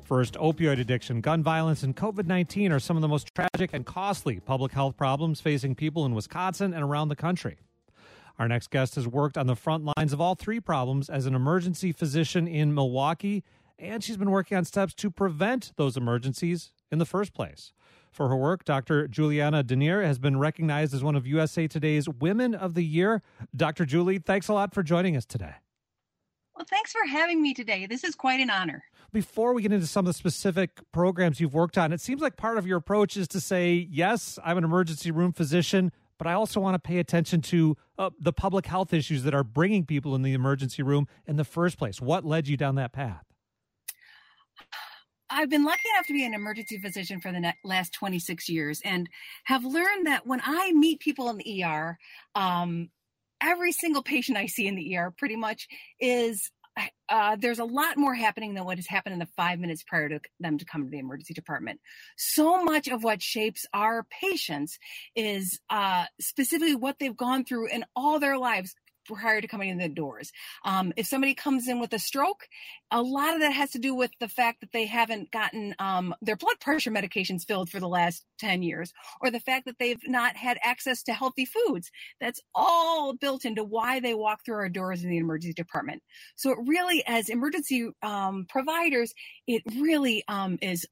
First, opioid addiction, gun violence, and COVID-19 are some of the most tragic and costly public health problems facing people in Wisconsin and around the country. Our next guest has worked on the front lines of all three problems as an emergency physician in Milwaukee, and she's been working on steps to prevent those emergencies in the first place. For her work, Dr. Juliana Denier has been recognized as one of USA Today's Women of the Year. Dr. Julie, thanks a lot for joining us today. Well, thanks for having me today. This is quite an honor. Before we get into some of the specific programs you've worked on, it seems like part of your approach is to say, yes, I'm an emergency room physician, but I also want to pay attention to the public health issues that are bringing people in the emergency room in the first place. What led you down that path? I've been lucky enough to be an emergency physician for the last 26 years and have learned that when I meet people in the ER, every single patient I see in the ER pretty much is there's a lot more happening than what has happened in the 5 minutes prior to them to come to the emergency department. So much of what shapes our patients is specifically what they've gone through in all their lives prior to coming in the doors. If somebody comes in with a stroke, a lot of that has to do with the fact that they haven't gotten their blood pressure medications filled for the last 10 years, or the fact that they've not had access to healthy foods. That's all built into why they walk through our doors in the emergency department. So it really, as emergency providers, it really is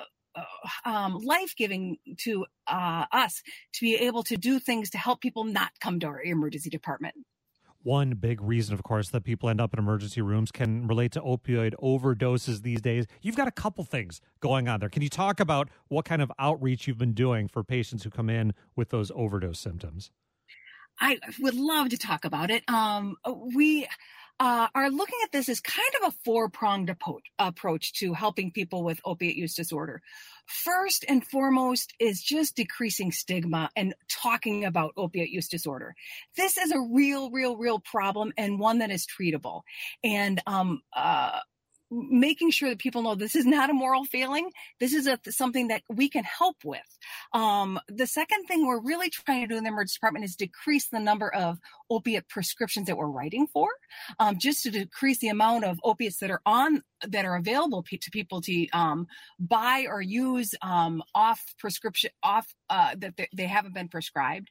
life-giving to us to be able to do things to help people not come to our emergency department. One big reason, of course, that people end up in emergency rooms can relate to opioid overdoses these days. You've got a couple things going on there. Can you talk about what kind of outreach you've been doing for patients who come in with those overdose symptoms? I would love to talk about it. We are looking at this as kind of a four-pronged approach to helping people with opiate use disorder. First and foremost is just decreasing stigma and talking about opiate use disorder. This is a real problem and one that is treatable. And making sure that people know this is not a moral failing. This is something that we can help with. The second thing we're really trying to do in the emergency department is decrease the number of opiate prescriptions that we're writing for, just to decrease the amount of opiates that are available to people to buy or use off prescription, that they haven't been prescribed.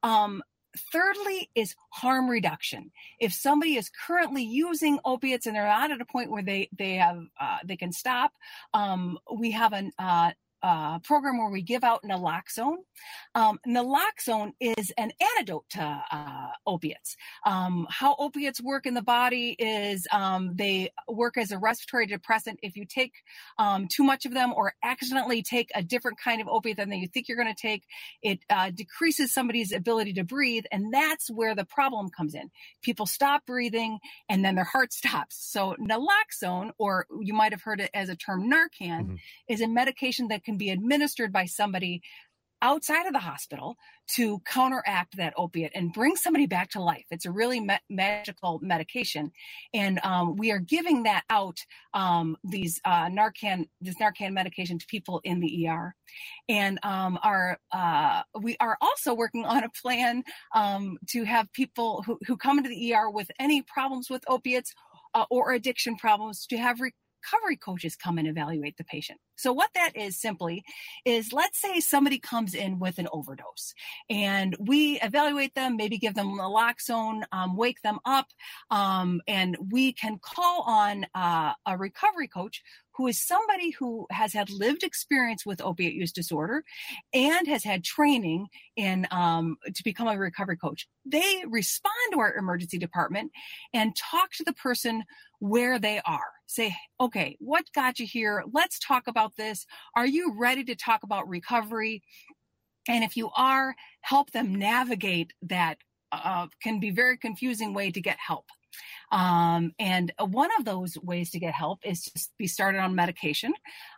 Thirdly is harm reduction. If somebody is currently using opiates and they're not at a point where they can stop, we have a program where we give out naloxone. Naloxone is an antidote to opiates. How opiates work in the body is they work as a respiratory depressant. If you take too much of them or accidentally take a different kind of opiate than you think you're going to take, it decreases somebody's ability to breathe, and that's where the problem comes in. People stop breathing, and then their heart stops. So naloxone, or you might have heard it as a term Narcan, is a medication that can be administered by somebody outside of the hospital to counteract that opiate and bring somebody back to life. It's a really magical medication. And we are giving that out, this Narcan medication to people in the ER. And we are also working on a plan to have people who come into the ER with any problems with opiates or addiction problems to have recovery coaches come and evaluate the patient. So what that is simply is, let's say somebody comes in with an overdose and we evaluate them, maybe give them naloxone, wake them up, and we can call on a recovery coach who is somebody who has had lived experience with opiate use disorder and has had training in to become a recovery coach. They respond to our emergency department and talk to the person where they are. Say, okay, what got you here? Let's talk about this. Are you ready to talk about recovery? And if you are, help them navigate that can be very confusing way to get help. And one of those ways to get help is to be started on medication.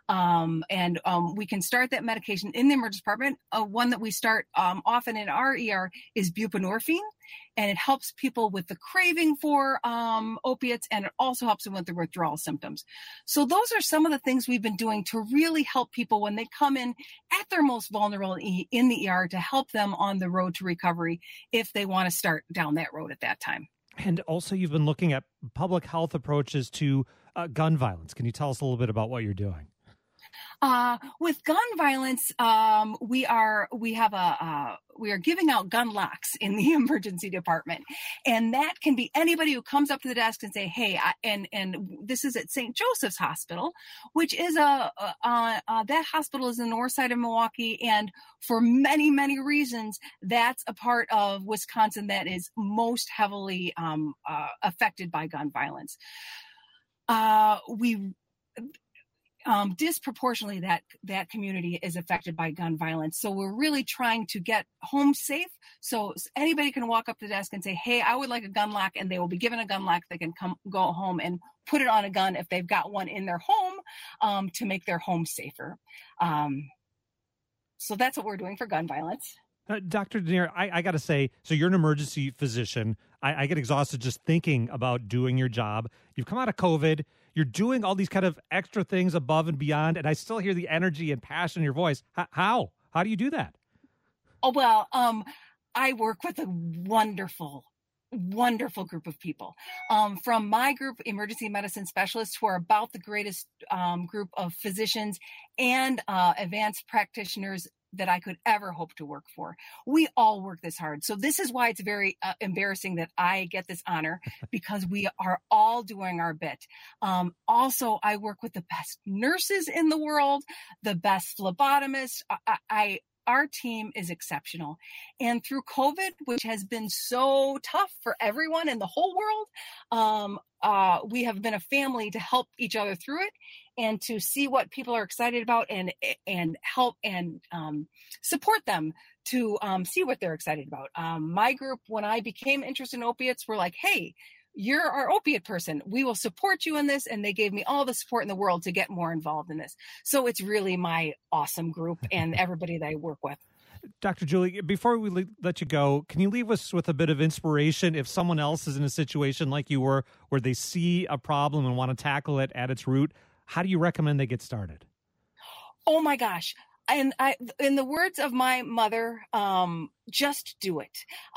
We can start that medication in the emergency department. One that we start often in our ER is buprenorphine, and it helps people with the craving for opiates, and it also helps them with the withdrawal symptoms. So those are some of the things we've been doing to really help people when they come in at their most vulnerable in the ER, to help them on the road to recovery if they want to start down that road at that time. And also, you've been looking at public health approaches to gun violence. Can you tell us a little bit about what you're doing? With gun violence, we are giving out gun locks in the emergency department, and that can be anybody who comes up to the desk and say, "Hey," and this is at St. Joseph's Hospital, which is that hospital is in the north side of Milwaukee, and for many reasons, that's a part of Wisconsin that is most heavily affected by gun violence. Disproportionately that community is affected by gun violence. So we're really trying to get home safe. So anybody can walk up to the desk and say, "Hey, I would like a gun lock," and they will be given a gun lock. They can go home and put it on a gun if they've got one in their home to make their home safer. So that's what we're doing for gun violence. Dr. Denier, I got to say, so you're an emergency physician. I get exhausted just thinking about doing your job. You've come out of COVID. You're doing all these kind of extra things above and beyond, and I still hear the energy and passion in your voice. How? How do you do that? Oh, well, I work with a wonderful group of people. From my group, emergency medicine specialists, who are about the greatest group of physicians and advanced practitioners that I could ever hope to work for. We all work this hard. So this is why it's very embarrassing that I get this honor, because we are all doing our bit. Also, I work with the best nurses in the world, the best phlebotomists. Our team is exceptional. And through COVID, which has been so tough for everyone in the whole world, we have been a family to help each other through it and to see what people are excited about and help and support them to see what they're excited about. My group, when I became interested in opiates, were like, "Hey, you're our opiate person. We will support you in this." And they gave me all the support in the world to get more involved in this. So it's really my awesome group and everybody that I work with. Dr. Julie, before we let you go, can you leave us with a bit of inspiration if someone else is in a situation like you were, where they see a problem and want to tackle it at its root? How do you recommend they get started? Oh my gosh. And in the words of my mother, just do it.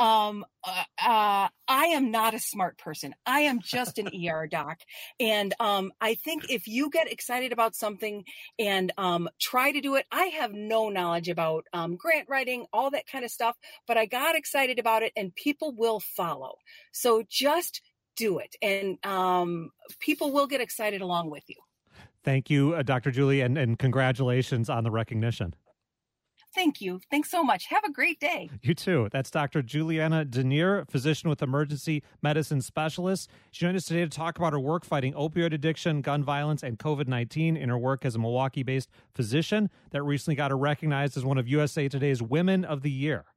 I am not a smart person. I am just an ER doc. And I think if you get excited about something and try to do it, I have no knowledge about grant writing, all that kind of stuff, but I got excited about it and people will follow. So just do it. And people will get excited along with you. Thank you, Dr. Julie, and congratulations on the recognition. Thank you. Thanks so much. Have a great day. You too. That's Dr. Juliana Denier, physician with emergency medicine specialist. She joined us today to talk about her work fighting opioid addiction, gun violence, and COVID-19 in her work as a Milwaukee-based physician that recently got her recognized as one of USA Today's Women of the Year.